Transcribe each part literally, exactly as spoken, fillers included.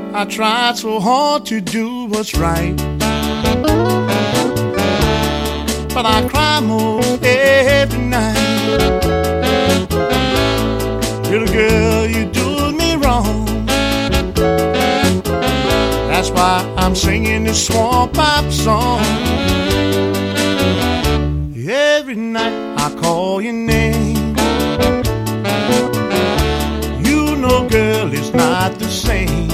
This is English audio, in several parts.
I tried so hard to do what's right, but I cry most every night. Little girl, you do me wrong. That's why I'm singing this swamp pop song. Every night I call your name. You know, girl, it's not the same.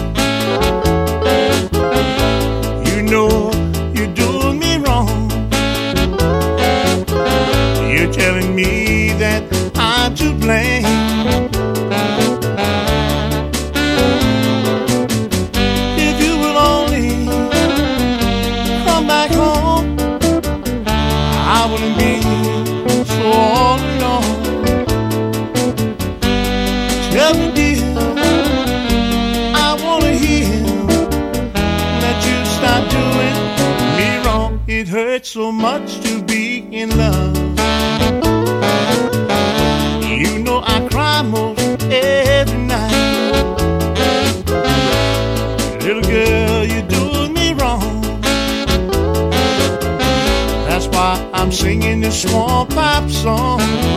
You know you're doing me wrong. You're telling me that I'm to blame. If you will only come back home, I wouldn't be so all alone. Tell me, dear, I wanna hear that you stop doing me wrong. It hurts so much to be in love. You know I cry most every night. Little girl, you're doing me wrong. That's why I'm singing this swamp pop song.